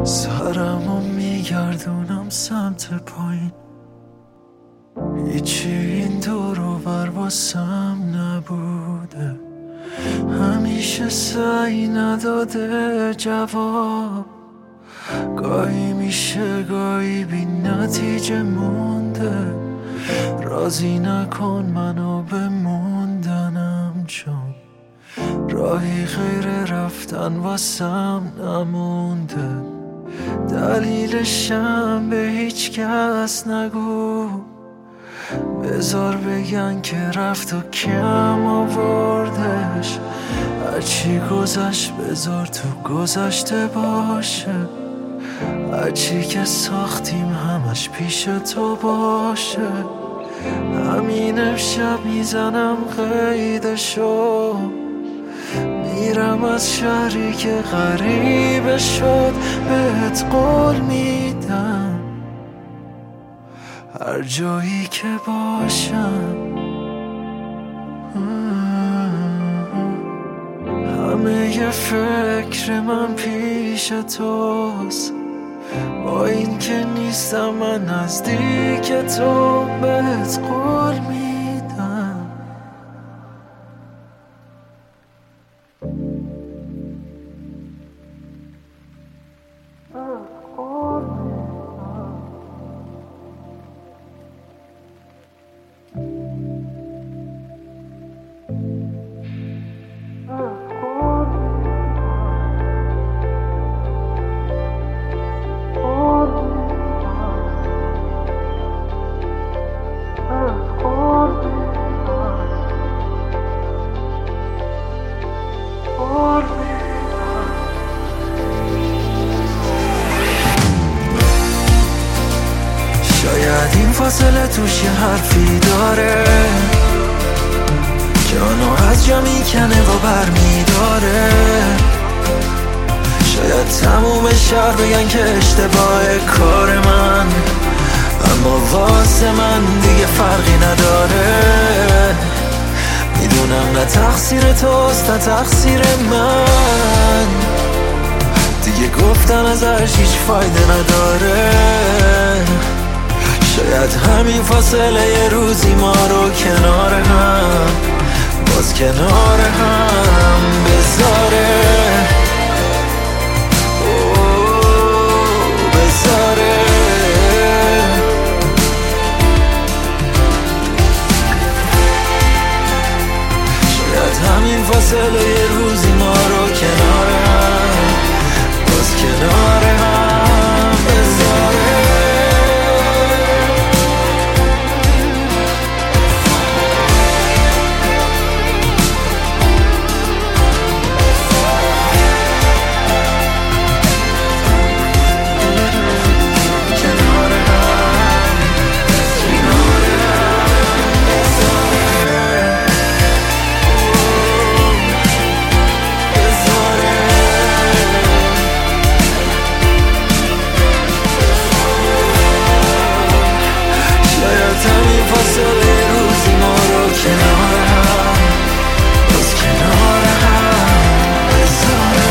سرمو میگردونم سمت پایین، هیچی این دور و بر واسم نبوده، همیشه سعی نداده جواب، گاهی میشه گاهی بی نتیجه مونده، راضی نکن منو به موندنم، چون راهی غیر رفتن واسم نمونده، دلیلشم به هیچ کس نگو، بذار بگن که رفت و کم آوردش، هرچی گذشت بذار تو گذشته باشه، هرچی که ساختیم همش پیش تو باشه، همین امشب میزنم قیدشو، میرم از شهری که غریبه شد، بهت قول میدم هر جایی که باشم، همه ی فکر من پیش توست، با این که نیستم من نزدیک تو، بهت قول میدم. شاید این فاصله توش یه حرفی داره، جانو از جا میکنه و بر میداره، شاید تموم شهر بگن که اشتباه کار من، اما واسه من دیگه فرقی نداره، میدونم نه تقصیر توست نه تقصیر من، دیگه گفتن ازش هیچ فایده نداره، شاید همین فاصله یه روزی ما رو کنار هم، باز کنار هم بذاره، بذاره، شاید همین فاصله یه روزی ما رو کنار هم، باز کنار هم بذاره.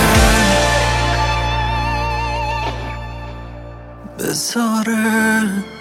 بذاره